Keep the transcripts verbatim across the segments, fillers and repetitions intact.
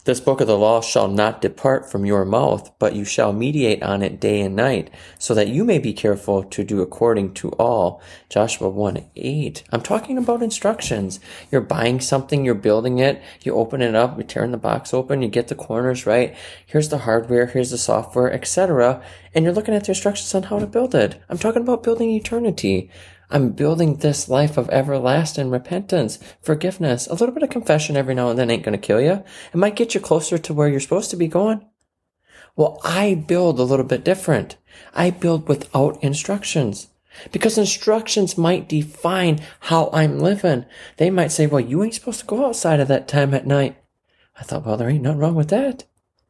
This book of the law shall not depart from your mouth, but you shall meditate on it day and night, so that you may be careful to do according to all. Joshua one eight. I'm talking about instructions. You're buying something, you're building it, you open it up, you turn the box open, you get the corners right. Here's the hardware, here's the software, et cetera. And you're looking at the instructions on how to build it. I'm talking about building eternity. I'm building this life of everlasting repentance, forgiveness. A little bit of confession every now and then ain't going to kill you. It might get you closer to where you're supposed to be going. Well, I build a little bit different. I build without instructions. Because instructions might define how I'm living. They might say, well, you ain't supposed to go outside of that time at night. I thought, well, there ain't nothing wrong with that.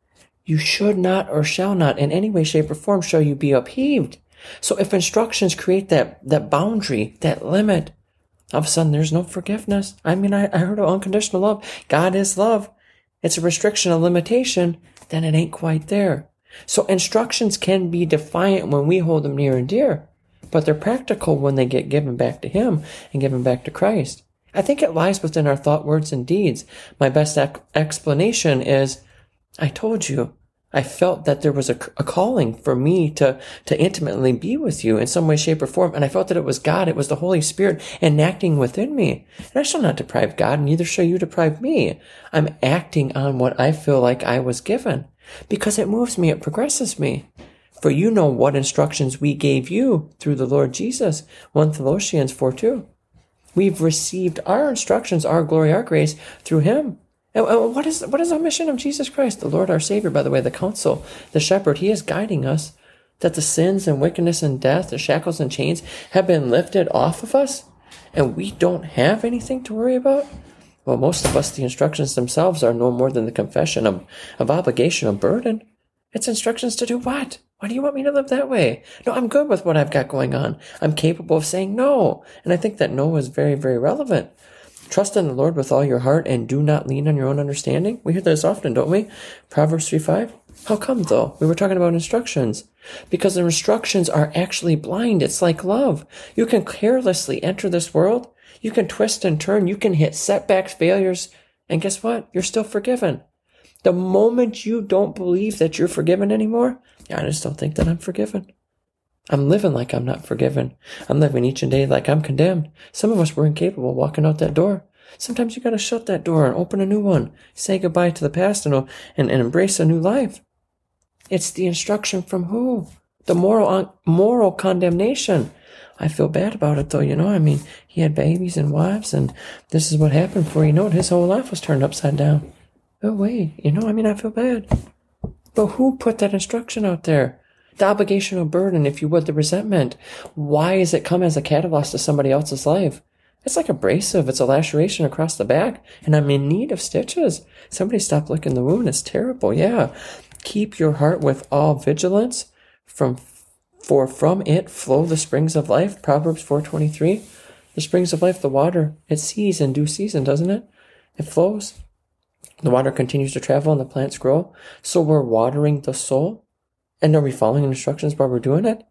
You should not or shall not in any way, shape, or form shall you be upheaved. So if instructions create that, that boundary, that limit, all of a sudden there's no forgiveness. I mean, I, I heard of unconditional love. God is love. It's a restriction, a limitation, then it ain't quite there. So instructions can be defiant when we hold them near and dear, but they're practical when they get given back to Him and given back to Christ. I think it lies within our thought, words, and deeds. My best ec- explanation is, I told you, I felt that there was a, a calling for me to, to intimately be with you in some way, shape, or form. And I felt that it was God. It was the Holy Spirit enacting within me. And I shall not deprive God, neither shall you deprive me. I'm acting on what I feel like I was given because it moves me. It progresses me. For you know what instructions we gave you through the Lord Jesus. First Thessalonians four two. We've received our instructions, our glory, our grace through Him. What is what is our mission of Jesus Christ, the Lord our Savior, by the way, the counsel, the shepherd? He is guiding us that the sins and wickedness and death, the shackles and chains have been lifted off of us and we don't have anything to worry about. Well, most of us, the instructions themselves are no more than the confession of, of obligation, of burden. It's instructions to do what? Why do you want me to live that way? No, I'm good with what I've got going on. I'm capable of saying no. And I think that no is very, very relevant. Trust in the Lord with all your heart and do not lean on your own understanding. We hear this often, don't we? Proverbs three five. How come, though? We were talking about instructions. Because the instructions are actually blind. It's like love. You can carelessly enter this world. You can twist and turn. You can hit setbacks, failures. And guess what? You're still forgiven. The moment you don't believe that you're forgiven anymore, I just don't think that I'm forgiven. I'm living like I'm not forgiven. I'm living each and day like I'm condemned. Some of us were incapable of walking out that door. Sometimes you got to shut that door and open a new one. Say goodbye to the past and, and, and embrace a new life. It's the instruction from who? The moral moral condemnation. I feel bad about it though, you know. I mean, he had babies and wives and this is what happened before you know it. His whole life was turned upside down. Oh wait, you know, I mean, I feel bad. But who put that instruction out there? The obligation of burden, if you would, the resentment. Why does it come as a catalyst to somebody else's life? It's like abrasive. It's a laceration across the back, and I'm in need of stitches. Somebody stop licking the wound. It's terrible. Yeah. Keep your heart with all vigilance, from for from it flow the springs of life. Proverbs four twenty-three. The springs of life, the water, it sees in due season, doesn't it? It flows. The water continues to travel and the plants grow. So we're watering the soul. And are we following instructions while we're doing it?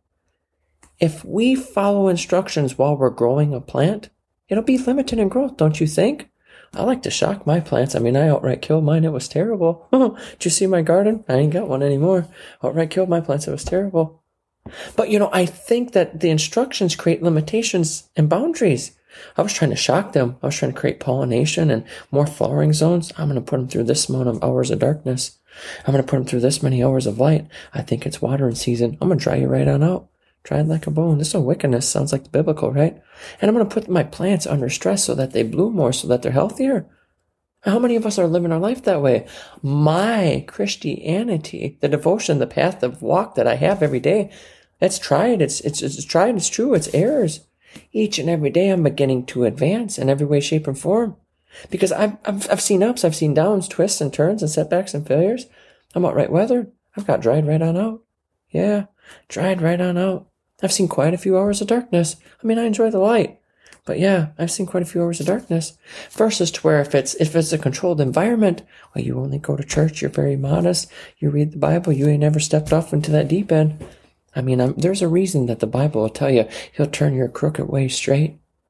If we follow instructions while we're growing a plant, it'll be limited in growth, don't you think? I like to shock my plants. I mean, I outright killed mine. It was terrible. Did you see my garden? I ain't got one anymore. Outright killed my plants. It was terrible. But, you know, I think that the instructions create limitations and boundaries. I was trying to shock them. I was trying to create pollination and more flowering zones. I'm going to put them through this amount of hours of darkness. I'm going to put them through this many hours of light. I think it's watering season. I'm going to dry you right on out. Dry it like a bone. This is wickedness. Sounds like the biblical, right? And I'm going to put my plants under stress so that they bloom more, so that they're healthier. How many of us are living our life that way? My Christianity, the devotion, the path of walk that I have every day, it's tried. It's, it's, it's tried. It's true. It's errors. Each and every day I'm beginning to advance in every way, shape, and form. Because I've, I've, I've seen ups, I've seen downs, twists and turns and setbacks and failures. I'm outright weathered. I've got dried right on out. Yeah, dried right on out. I've seen quite a few hours of darkness. I mean, I enjoy the light. But yeah, I've seen quite a few hours of darkness. Versus to where if it's, if it's a controlled environment, well, you only go to church, you're very modest, you read the Bible, you ain't never stepped off into that deep end. I mean, I'm, there's a reason that the Bible will tell you He'll turn your crooked way straight.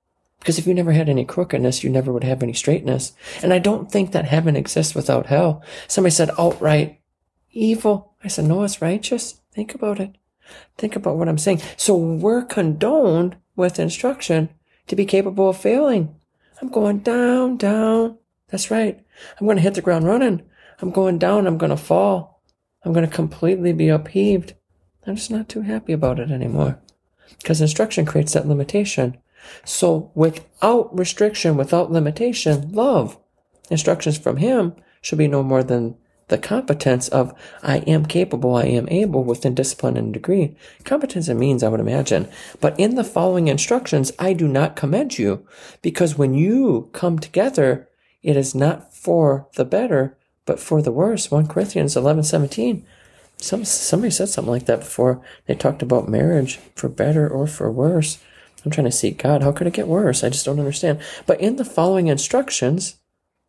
Because if you never had any crookedness, you never would have any straightness. And I don't think that heaven exists without hell. Somebody said outright evil. I said, no, it's righteous. Think about it. Think about what I'm saying. So we're condoned with instruction to be capable of failing. I'm going down, down. That's right. I'm going to hit the ground running. I'm going down. I'm going to fall. I'm going to completely be upheaved. I'm just not too happy about it anymore. Because instruction creates that limitation. So without restriction, without limitation, love, instructions from him should be no more than the competence of I am capable, I am able within discipline and degree. Competence and means, I would imagine. But in the following instructions, I do not commend you, because when you come together, it is not for the better, but for the worse. First Corinthians eleven seventeen. Some, somebody said something like that before. They talked about marriage for better or for worse. I'm trying to seek God. How could it get worse? I just don't understand. But in the following instructions,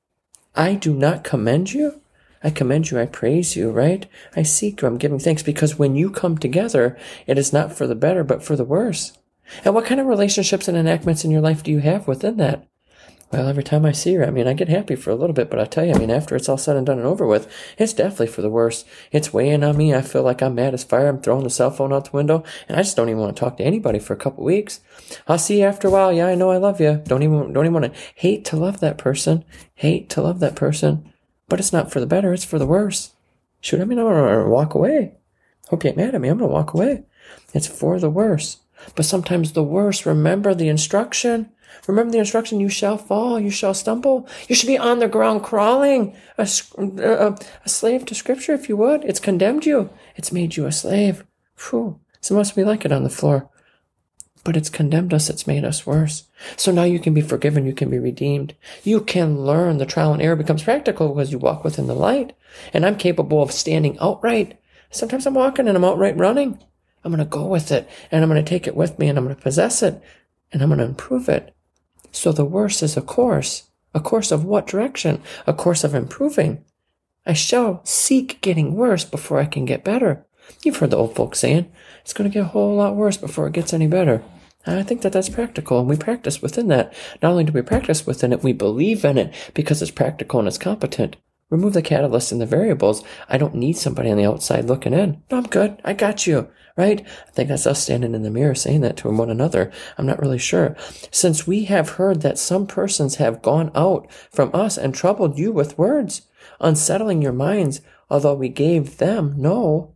I do not commend you. I commend you. I praise you, right? I seek you. I'm giving thanks, because when you come together, it is not for the better, but for the worse. And what kind of relationships and enactments in your life do you have within that? Well, every time I see her, I mean, I get happy for a little bit, but I tell you, I mean, after it's all said and done and over with, it's definitely for the worse. It's weighing on me. I feel like I'm mad as fire. I'm throwing the cell phone out the window, and I just don't even want to talk to anybody for a couple weeks. I'll see you after a while. Yeah, I know I love you. Don't even, don't even want to hate to love that person. Hate to love that person. But it's not for the better. It's for the worse. Shoot, I mean, I'm going to walk away. Hope you ain't mad at me. I'm going to walk away. It's for the worse. But sometimes the worse, remember the instruction. Remember the instruction, you shall fall, you shall stumble. You should be on the ground crawling, a, a, a slave to Scripture, if you would. It's condemned you. It's made you a slave. Whew. So must we like it on the floor. But it's condemned us. It's made us worse. So now you can be forgiven. You can be redeemed. You can learn. The trial and error becomes practical because you walk within the light. And I'm capable of standing outright. Sometimes I'm walking and I'm outright running. I'm going to go with it, and I'm going to take it with me, and I'm going to possess it, and I'm going to improve it. So the worse is a course. A course of what direction? A course of improving. I shall seek getting worse before I can get better. You've heard the old folks saying, it's going to get a whole lot worse before it gets any better. I think that that's practical, and we practice within that. Not only do we practice within it, we believe in it because it's practical and it's competent. Remove the catalyst and the variables. I don't need somebody on the outside looking in. No, I'm good. I got you. Right? I think that's us standing in the mirror saying that to one another. I'm not really sure. Since we have heard that some persons have gone out from us and troubled you with words, unsettling your minds, although we gave them no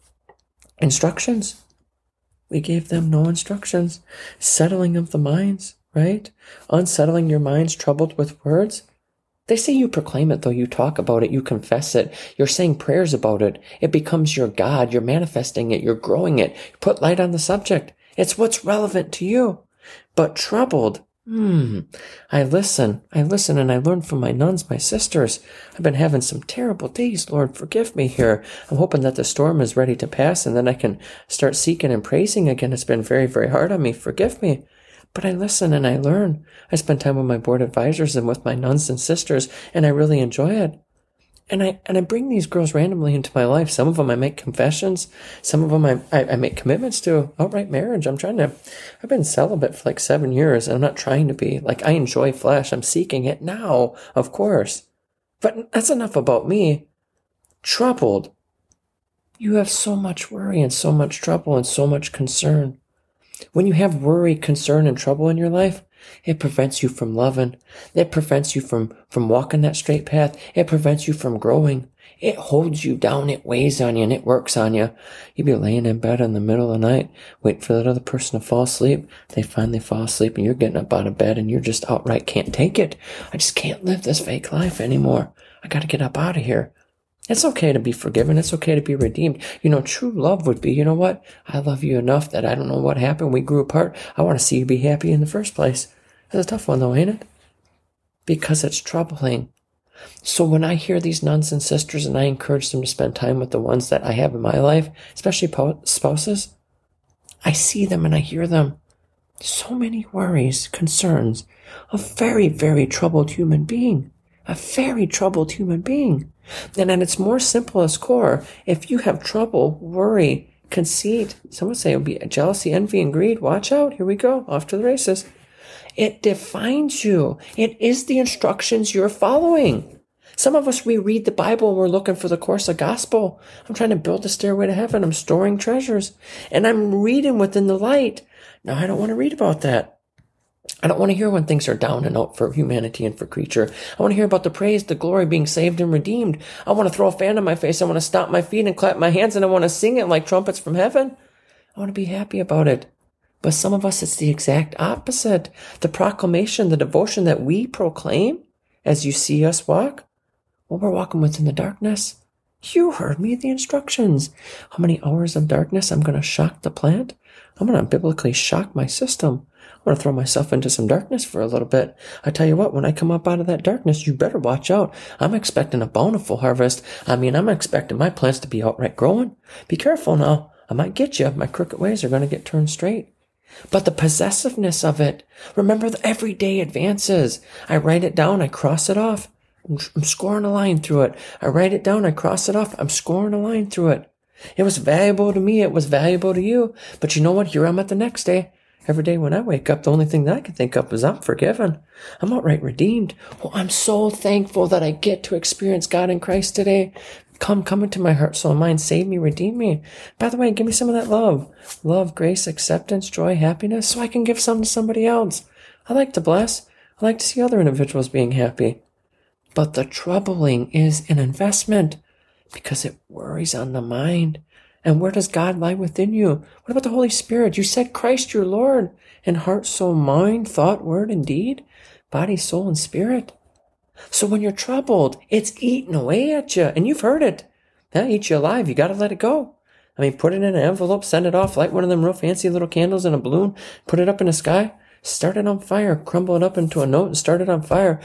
instructions. We gave them no instructions. Settling of the minds, right? Unsettling your minds, troubled with words. They say you proclaim it, though. You talk about it. You confess it. You're saying prayers about it. It becomes your God. You're manifesting it. You're growing it. You put light on the subject. It's what's relevant to you. But troubled, hmm, I listen. I listen and I learn from my nuns, my sisters. I've been having some terrible days. Lord, forgive me here. I'm hoping that the storm is ready to pass and then I can start seeking and praising again. It's been very, very hard on me. Forgive me. But I listen and I learn. I spend time with my board advisors and with my nuns and sisters, and I really enjoy it. And I and I bring these girls randomly into my life. Some of them I make confessions. Some of them I, I, I make commitments to outright marriage. I'm trying to, I've been celibate for like seven years, and I'm not trying to be. Like, I enjoy flesh. I'm seeking it now, of course. But that's enough about me. Troubled. You have so much worry and so much trouble and so much concern. When you have worry, concern, and trouble in your life, it prevents you from loving. It prevents you from, from walking that straight path. It prevents you from growing. It holds you down. It weighs on you, and it works on you. You'd be laying in bed in the middle of the night, waiting for that other person to fall asleep. They finally fall asleep, and you're getting up out of bed, and you're just outright can't take it. I just can't live this fake life anymore. I got to get up out of here. It's okay to be forgiven. It's okay to be redeemed. You know, true love would be, you know what? I love you enough that I don't know what happened. We grew apart. I want to see you be happy in the first place. That's a tough one though, ain't it? Because it's troubling. So when I hear these nuns and sisters and I encourage them to spend time with the ones that I have in my life, especially spouses, I see them and I hear them. So many worries, concerns. A very, very troubled human being. A very troubled human being. And at its more simplest core, if you have trouble, worry, conceit, some would say it would be jealousy, envy, and greed. Watch out. Here we go. Off to the races. It defines you. It is the instructions you're following. Some of us, we read the Bible and we're looking for the course of gospel. I'm trying to build the stairway to heaven. I'm storing treasures and I'm reading within the light. No, I don't want to read about that. I don't want to hear when things are down and out for humanity and for creature. I want to hear about the praise, the glory, being saved and redeemed. I want to throw a fan in my face. I want to stomp my feet and clap my hands, and I want to sing it like trumpets from heaven. I want to be happy about it. But some of us, it's the exact opposite. The proclamation, the devotion that we proclaim as you see us walk, well, we're walking within the darkness. You heard me, the instructions. How many hours of darkness I'm going to shock the plant? I'm going to biblically shock my system. I'm going to throw myself into some darkness for a little bit. I tell you what, when I come up out of that darkness, you better watch out. I'm expecting a bountiful harvest. I mean, I'm expecting my plants to be outright growing. Be careful now. I might get you. My crooked ways are going to get turned straight. But the possessiveness of it, remember the everyday advances. I write it down. I cross it off. I'm scoring a line through it. I write it down. I cross it off. I'm scoring a line through it. It was valuable to me. It was valuable to you. But you know what? Here I'm at the next day. Every day when I wake up, the only thing that I can think of is I'm forgiven. I'm outright redeemed. Well, I'm so thankful that I get to experience God in Christ today. Come, come into my heart, soul, and mind. Save me, redeem me. By the way, give me some of that love. Love, grace, acceptance, joy, happiness, so I can give some to somebody else. I like to bless. I like to see other individuals being happy. But the troubling is an investment because it worries on the mind. And where does God lie within you? What about the Holy Spirit? You said Christ your Lord in heart, soul, mind, thought, word, and deed, body, soul, and spirit. So when you're troubled, it's eating away at you. And you've heard it. That eats you alive. You got to let it go. I mean, put it in an envelope, send it off, light one of them real fancy little candles in a balloon, put it up in the sky, start it on fire, crumble it up into a note and start it on fire.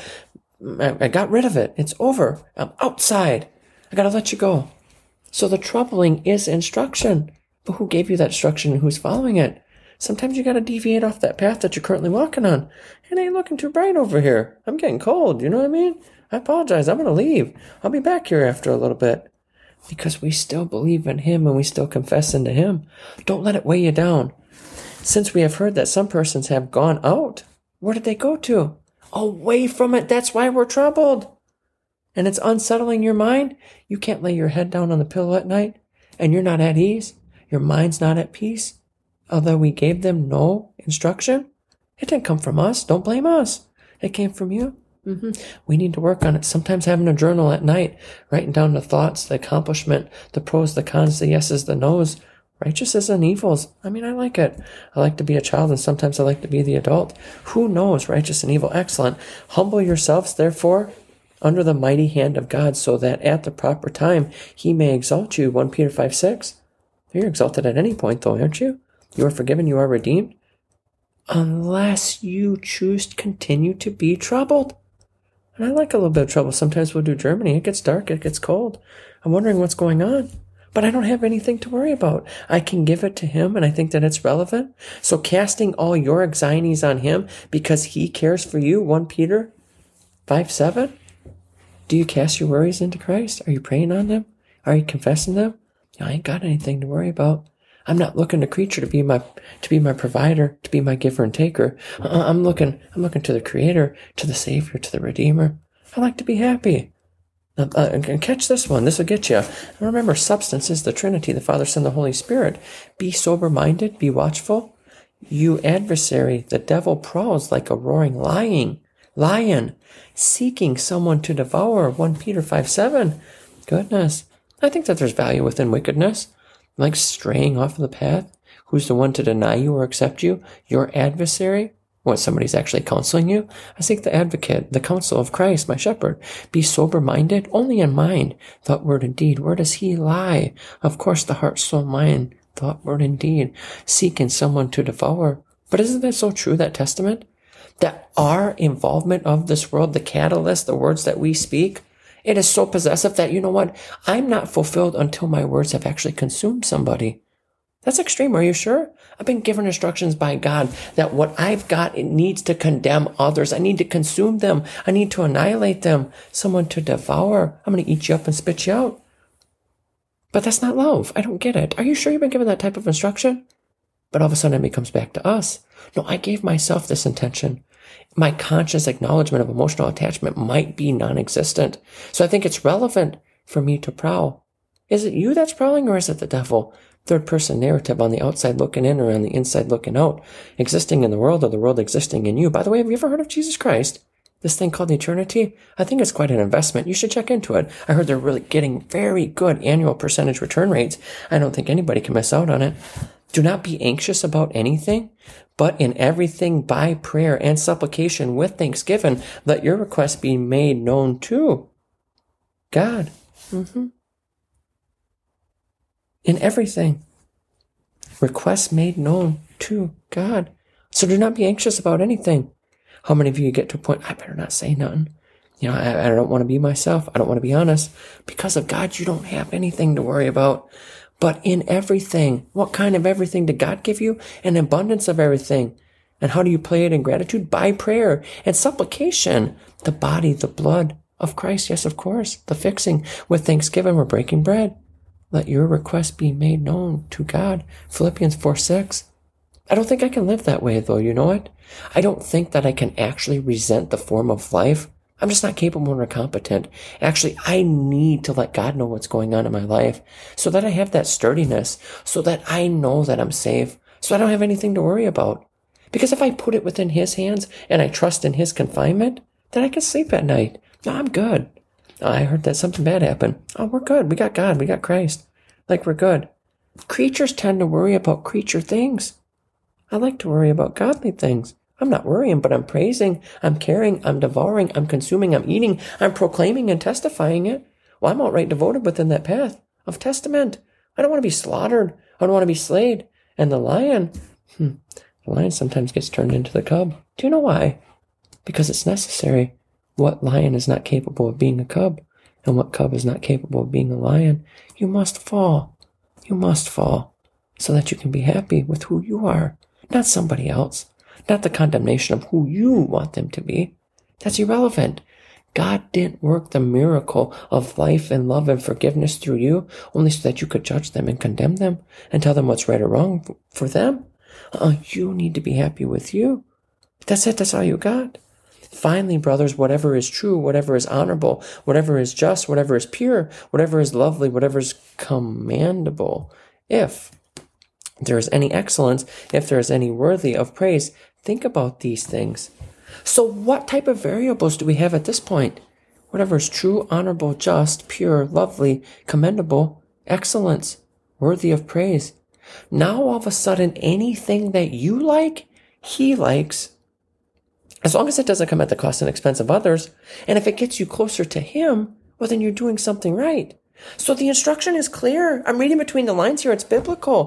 I, I got rid of it. It's over. I'm outside. I got to let you go. So the troubling is instruction. But who gave you that instruction and who's following it? Sometimes you got to deviate off that path that you're currently walking on. It ain't looking too bright over here. I'm getting cold. You know what I mean? I apologize. I'm going to leave. I'll be back here after a little bit. Because we still believe in Him and we still confess into Him. Don't let it weigh you down. Since we have heard that some persons have gone out, where did they go to? Away from it. That's why we're troubled. And it's unsettling your mind. You can't lay your head down on the pillow at night and you're not at ease. Your mind's not at peace. Although we gave them no instruction, it didn't come from us. Don't blame us. It came from you. Mm-hmm. We need to work on it. Sometimes having a journal at night, writing down the thoughts, the accomplishment, the pros, the cons, the yeses, the nos, righteouses and evils. I mean, I like it. I like to be a child and sometimes I like to be the adult. Who knows righteous and evil? Excellent. Humble yourselves, therefore, under the mighty hand of God, so that at the proper time He may exalt you. First Peter five six. You're exalted at any point, though, aren't you? You are forgiven, you are redeemed. Unless you choose to continue to be troubled. And I like a little bit of trouble. Sometimes we'll do Germany. It gets dark, it gets cold. I'm wondering what's going on. But I don't have anything to worry about. I can give it to Him, and I think that it's relevant. So casting all your anxieties on Him because He cares for you. First Peter five seven. Do you cast your worries into Christ? Are you praying on them? Are you confessing them? I ain't got anything to worry about. I'm not looking to creature to be my to be my provider, to be my giver and taker. Uh, I'm looking I'm looking to the Creator, to the Savior, to the Redeemer. I like to be happy. Uh, uh, and catch this one. This will get you. And remember, substance is the Trinity, the Father, Son, the Holy Spirit. Be sober-minded. Be watchful. You adversary, the devil prowls like a roaring lion, lion, seeking someone to devour. First Peter five seven. Goodness. I think that there's value within wickedness. Like straying off of the path. Who's the one to deny you or accept you? Your adversary? What, somebody's actually counseling you? I seek the advocate, the counsel of Christ, my shepherd. Be sober-minded, only in mind, thought, word, and deed. Where does He lie? Of course, the heart, soul, mind, thought, word, and deed. Seeking someone to devour. But isn't that so true, that testament? That our involvement of this world, the catalyst, the words that we speak, it is so possessive that, you know what? I'm not fulfilled until my words have actually consumed somebody. That's extreme. Are you sure? I've been given instructions by God that what I've got, it needs to condemn others. I need to consume them. I need to annihilate them. Someone to devour. I'm going to eat you up and spit you out. But that's not love. I don't get it. Are you sure you've been given that type of instruction? But all of a sudden it comes back to us. No, I gave myself this intention. My conscious acknowledgement of emotional attachment might be non-existent. So I think it's relevant for me to prowl. Is it you that's prowling, or is it the devil? Third person narrative, on the outside looking in or on the inside looking out, existing in the world or the world existing in you. By the way, have you ever heard of Jesus Christ? This thing called eternity? I think it's quite an investment. You should check into it. I heard they're really getting very good annual percentage return rates. I don't think anybody can miss out on it. Do not be anxious about anything, but in everything by prayer and supplication with thanksgiving, let your requests be made known to God. Mm-hmm. In everything, requests made known to God. So do not be anxious about anything. How many of you get to a point, I better not say nothing. You know, I, I don't want to be myself. I don't want to be honest. Because of God, you don't have anything to worry about. But in everything, what kind of everything did God give you? An abundance of everything. And how do you play it in gratitude? By prayer and supplication. The body, the blood of Christ. Yes, of course. The fixing. With thanksgiving, we're breaking bread. Let your request be made known to God. Philippians four six. I don't think I can live that way, though. You know what? I don't think that I can actually resent the form of life. I'm just not capable or competent. Actually, I need to let God know what's going on in my life so that I have that sturdiness, so that I know that I'm safe, so I don't have anything to worry about. Because if I put it within His hands and I trust in His confinement, then I can sleep at night. No, I'm good. Oh, I heard that something bad happened. Oh, we're good. We got God. We got Christ. Like, we're good. Creatures tend to worry about creature things. I like to worry about godly things. I'm not worrying, but I'm praising, I'm caring, I'm devouring, I'm consuming, I'm eating, I'm proclaiming and testifying it. Well, I'm outright devoted within that path of testament. I don't want to be slaughtered. I don't want to be slayed. And the lion, hmm, the lion sometimes gets turned into the cub. Do you know why? Because it's necessary. What lion is not capable of being a cub? And what cub is not capable of being a lion? You must fall. You must fall so that you can be happy with who you are, not somebody else. Not the condemnation of who you want them to be. That's irrelevant. God didn't work the miracle of life and love and forgiveness through you only so that you could judge them and condemn them and tell them what's right or wrong for them. Uh, you need to be happy with you. That's it. That's all you got. Finally, brothers, whatever is true, whatever is honorable, whatever is just, whatever is pure, whatever is lovely, whatever is commendable, if there is any excellence, if there is any worthy of praise, think about these things. So what type of variables do we have at this point? Whatever is true, honorable, just, pure, lovely, commendable, excellence, worthy of praise. Now all of a sudden, anything that you like, He likes. As long as it doesn't come at the cost and expense of others, and if it gets you closer to Him, well, then you're doing something right. So the instruction is clear. I'm reading between the lines here. It's biblical.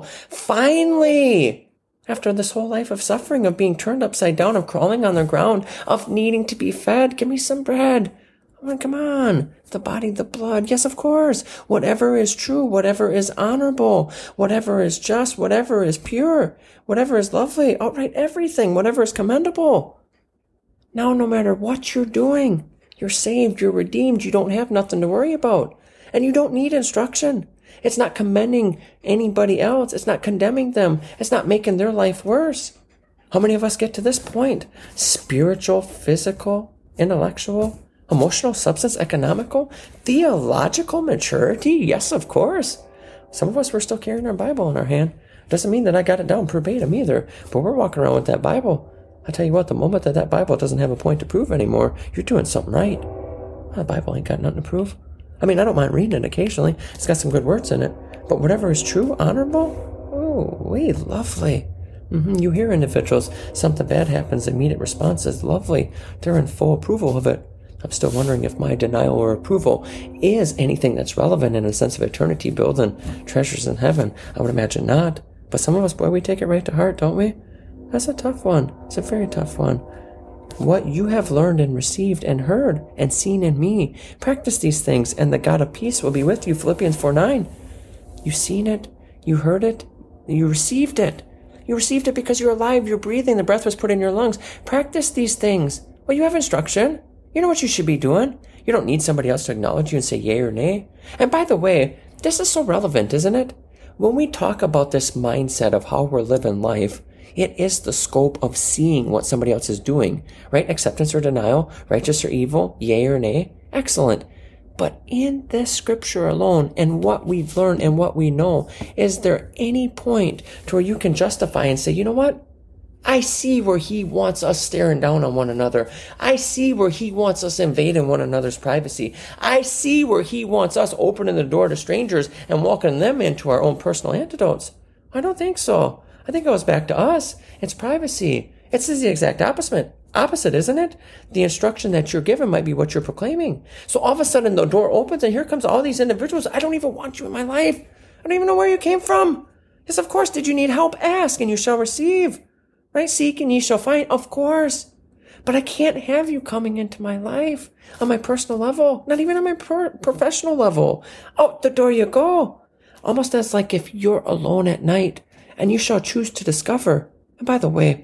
Finally, after this whole life of suffering, of being turned upside down, of crawling on the ground, of needing to be fed, give me some bread. Oh, come on. The body, the blood. Yes, of course. Whatever is true, whatever is honorable, whatever is just, whatever is pure, whatever is lovely, outright everything, whatever is commendable. Now, no matter what you're doing, you're saved, you're redeemed, you don't have nothing to worry about. And you don't need instruction. It's not commending anybody else. It's not condemning them. It's not making their life worse. How many of us get to this point? Spiritual, physical, intellectual, emotional, substance, economical, theological maturity? Yes, of course. Some of us, we're still carrying our Bible in our hand. Doesn't mean that I got it down verbatim either, but we're walking around with that Bible. I tell you what, the moment that that Bible doesn't have a point to prove anymore, you're doing something right. The Bible ain't got nothing to prove. I mean, I don't mind reading it occasionally. It's got some good words in it. But whatever is true, honorable, oh, we lovely. Mm-hmm. You hear individuals, something bad happens, immediate response is lovely. They're in full approval of it. I'm still wondering if my denial or approval is anything that's relevant in a sense of eternity, building treasures in heaven. I would imagine not. But some of us, boy, we take it right to heart, don't we? That's a tough one. It's a very tough one. What you have learned and received and heard and seen in me, practice these things, and the God of peace will be with you. Philippians four nine. You've seen it. You heard it. You received it. You received it because you're alive. You're breathing. The breath was put in your lungs. Practice these things. Well, you have instruction. You know what you should be doing. You don't need somebody else to acknowledge you and say yay or nay. And by the way, this is so relevant, isn't it? When we talk about this mindset of how we're living life, It is the scope of seeing what somebody else is doing, right? Acceptance or denial, righteous or evil, yea or nay. Excellent. But in this scripture alone and what we've learned and what we know, is there any point to where you can justify and say, you know what? I see where he wants us staring down on one another. I see where he wants us invading one another's privacy. I see where he wants us opening the door to strangers and walking them into our own personal antidotes. I don't think so. I think it goes back to us. It's privacy. It's the exact opposite. Opposite, isn't it? The instruction that you're given might be what you're proclaiming. So all of a sudden the door opens and here comes all these individuals. I don't even want you in my life. I don't even know where you came from. Yes, of course. Did you need help? Ask and you shall receive. Right? Seek and ye shall find. Of course. But I can't have you coming into my life on my personal level. Not even on my pro- professional level. Out the door you go. Almost as like if you're alone at night and you shall choose to discover. And by the way,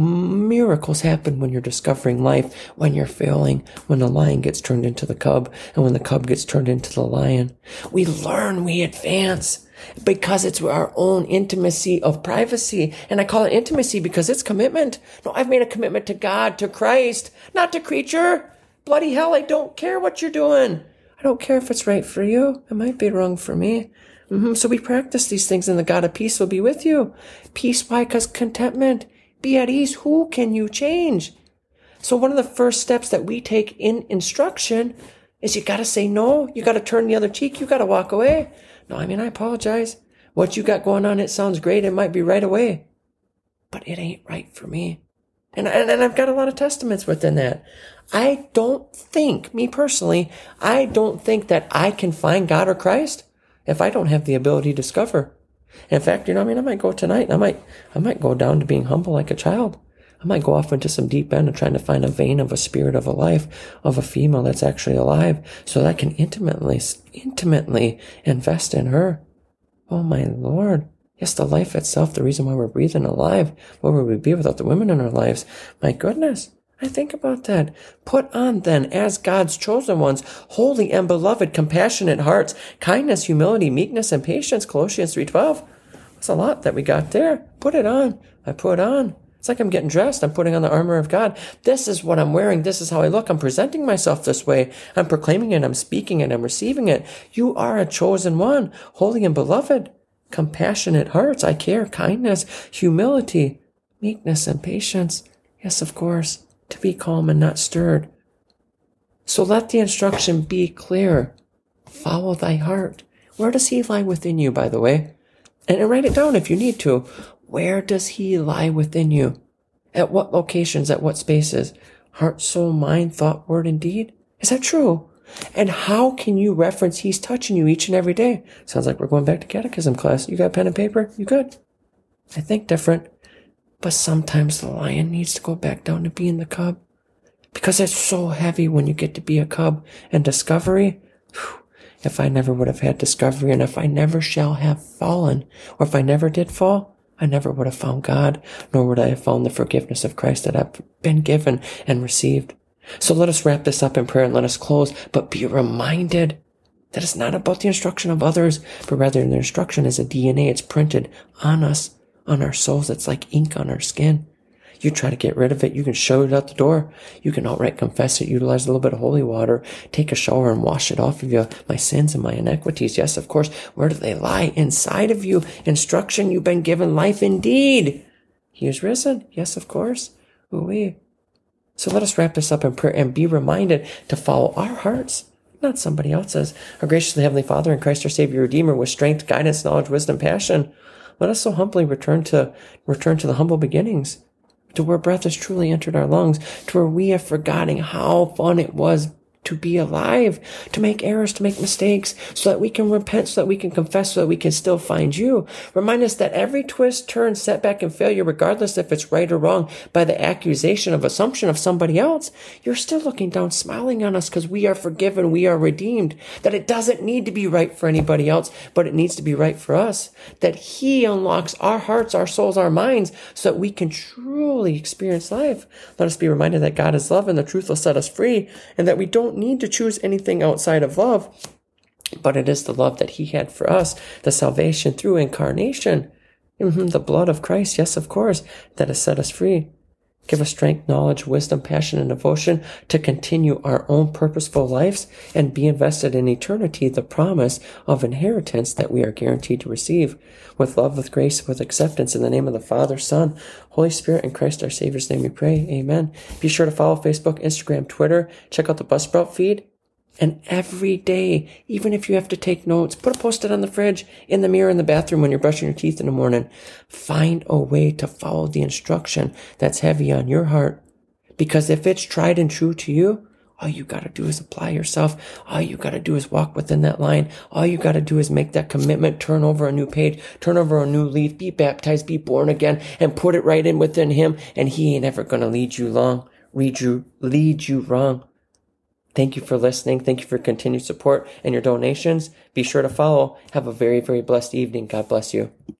miracles happen when you're discovering life, when you're failing, when the lion gets turned into the cub, and when the cub gets turned into the lion. We learn, we advance, because it's our own intimacy of privacy. And I call it intimacy because it's commitment. No, I've made a commitment to God, to Christ, not to creature. Bloody hell, I don't care what you're doing. I don't care if it's right for you. It might be wrong for me. Mm-hmm. So we practice these things and the God of peace will be with you. Peace, why? Because contentment. Be at ease. Who can you change? So one of the first steps that we take in instruction is you got to say no. You got to turn the other cheek. You got to walk away. No, I mean, I apologize. What you got going on, it sounds great. It might be right away, but it ain't right for me. And, and, and I've got a lot of testaments within that. I don't think, me personally, I don't think that I can find God or Christ if I don't have the ability to discover. In fact, you know, I mean, I might go tonight. I might, I might go down to being humble like a child. I might go off into some deep end and trying to find a vein of a spirit of a life of a female that's actually alive so that I can intimately, intimately invest in her. Oh my Lord. Yes, the life itself, the reason why we're breathing alive. Where would we be without the women in our lives? My goodness. I think about that. Put on then, as God's chosen ones, holy and beloved, compassionate hearts, kindness, humility, meekness, and patience. Colossians three twelve. That's a lot that we got there. Put it on. I put on. It's like I'm getting dressed. I'm putting on the armor of God. This is what I'm wearing. This is how I look. I'm presenting myself this way. I'm proclaiming it. I'm speaking it. I'm receiving it. You are a chosen one, holy and beloved, compassionate hearts. I care, kindness, humility, meekness, and patience. Yes, of course. To be calm and not stirred. So let the instruction be clear. Follow thy heart. Where does he lie within you, by the way? And write it down if you need to. Where does he lie within you? At what locations? At what spaces? Heart, soul, mind, thought, word, and deed? Is that true? And how can you reference he's touching you each and every day? Sounds like we're going back to catechism class. You got pen and paper? You good? I think different. But sometimes the lion needs to go back down to being the cub. Because it's so heavy when you get to be a cub. And discovery, whew, if I never would have had discovery, and if I never shall have fallen, or if I never did fall, I never would have found God, nor would I have found the forgiveness of Christ that I've been given and received. So let us wrap this up in prayer and let us close, but be reminded that it's not about the instruction of others, but rather the instruction is a D N A. It's printed on us. On our souls, it's like ink on our skin. You try to get rid of it, you can shove it out the door. You can outright confess it, utilize a little bit of holy water, take a shower and wash it off of you. My sins and my iniquities, yes, of course. Where do they lie? Inside of you. Instruction, you've been given life indeed. He is risen, yes, of course. Ooh-wee. So let us wrap this up in prayer and be reminded to follow our hearts, not somebody else's. Our gracious Heavenly Father in Christ our Savior Redeemer, with strength, guidance, knowledge, wisdom, passion, let us so humbly return to return to the humble beginnings, to where breath has truly entered our lungs, to where we have forgotten how fun it was to be alive, to make errors, to make mistakes, so that we can repent, so that we can confess, so that we can still find you. Remind us that every twist, turn, setback, and failure, regardless if it's right or wrong, by the accusation of assumption of somebody else, you're still looking down, smiling on us because we are forgiven, we are redeemed, that it doesn't need to be right for anybody else, but it needs to be right for us, that he unlocks our hearts, our souls, our minds, so that we can truly experience life. Let us be reminded that God is love and the truth will set us free, and that we don't need to choose anything outside of love, but it is the love that he had for us, the salvation through incarnation. Mm-hmm, the blood of Christ, yes, of course, that has set us free. Give us strength, knowledge, wisdom, passion, and devotion to continue our own purposeful lives and be invested in eternity, the promise of inheritance that we are guaranteed to receive. With love, with grace, with acceptance, in the name of the Father, Son, Holy Spirit, and Christ our Savior's name we pray. Amen. Be sure to follow Facebook, Instagram, Twitter. Check out the Buzzsprout feed. And every day, even if you have to take notes, put a post-it on the fridge, in the mirror in the bathroom when you're brushing your teeth in the morning. Find a way to follow the instruction that's heavy on your heart. Because if it's tried and true to you, all you got to do is apply yourself. All you got to do is walk within that line. All you got to do is make that commitment, turn over a new page, turn over a new leaf, be baptized, be born again, and put it right in within him. And he ain't ever going to lead you long, lead you, lead you wrong. Thank you for listening. Thank you for continued support and your donations. Be sure to follow. Have a very, very blessed evening. God bless you.